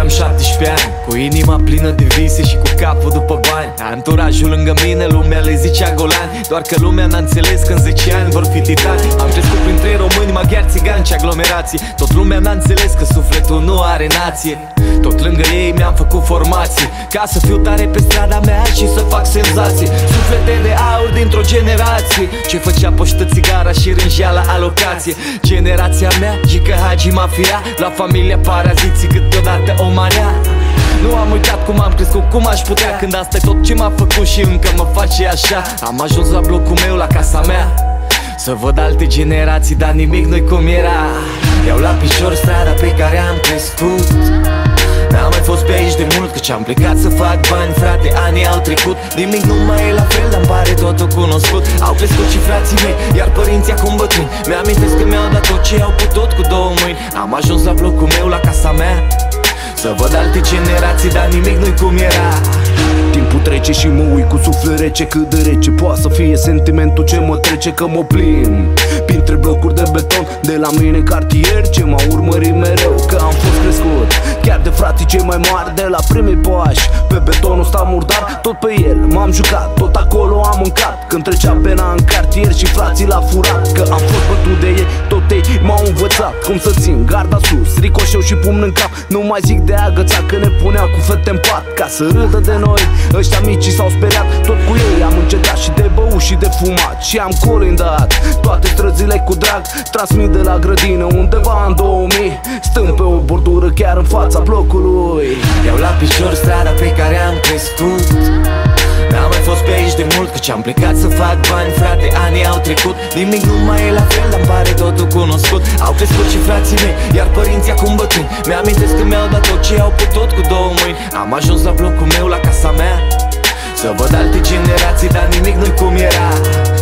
Aveam 17 ani, cu inima plină de vise și cu capul după bani. Anturajul lângă mine, lumea le zicea golani, doar că lumea n-a înțeles că în 10 ani vor fi titani. Am crescut printre români, maghiari, țigani și aglomerații. Tot lumea n-a înțeles că sufletul nu are nație. Tot lângă ei mi-am făcut formație, ca să fiu tare pe strada mea și să fac senzație. Suflete de aur dintr-o generație ce făcea poștă, țigara și rângea la alocație. Generația mea, Gică Hagi Mafia, la familia paraziții câteodată o marea. Nu am uitat cum am crescut, cum aș putea, când asta e tot ce m-a făcut și încă mă face așa. Am ajuns la blocul meu, la casa mea, să văd alte generații, dar nimic nu-i cum era. Iau la picior strada pe care am crescut. N-am mai fost pe aici de mult, căci am plecat să fac bani, frate, anii au trecut. Nimic nu mai e la fel, dar-mi pare totul cunoscut. Au crescut și frații mei, iar părinții acum bătrâni. Mi-amintesc că mi-au dat tot ce au putut cu două mâini. Am ajuns la blocul meu, la casa mea, să văd alte generații, dar nimic nu-i cum era. Timpul trece și mă uit cu suflet rece. Cât de rece poate să fie sentimentul ce mă trece, că mă plimb printre blocuri de beton de la mine în cartier, ce m-a urmărit mereu. Că am fost crescut chiar de frații cei mai mari, de la primii pași pe betonul ăsta murdar. Tot pe el m-am jucat, tot acolo am mâncat, când trecea pena în cartier și frații l-a furat. Că am fost bătut de ei, tot ei m-au învățat cum să țin garda sus, ricoșeu și pumn în cap. Nu mai zic de agățat, că ne punea cu fete în pat ca să râdă de noi. Ăștia micii s-au speriat, tot cu ei am încetat, și de băut și de fumat, și am colindat toate străzile cu drag. Transmit de la grădină undeva în 2000, stând pe o bordură chiar în fața blocului. Iau la picior strada pe care am crescut. N-am mai fost pe aici de mult, căci am plecat să fac bani, frate, anii au trecut. Nimic nu mai e la fel, dar-mi pare totul cunoscut. Au crescut și frații mei, iar părinții acum bătrâni. Mi-amintesc că mi-au dat tot ce au putut cu două mâini. Am ajuns la blocul meu, la casa mea, să văd alte generații, dar nimic nu-i cum era.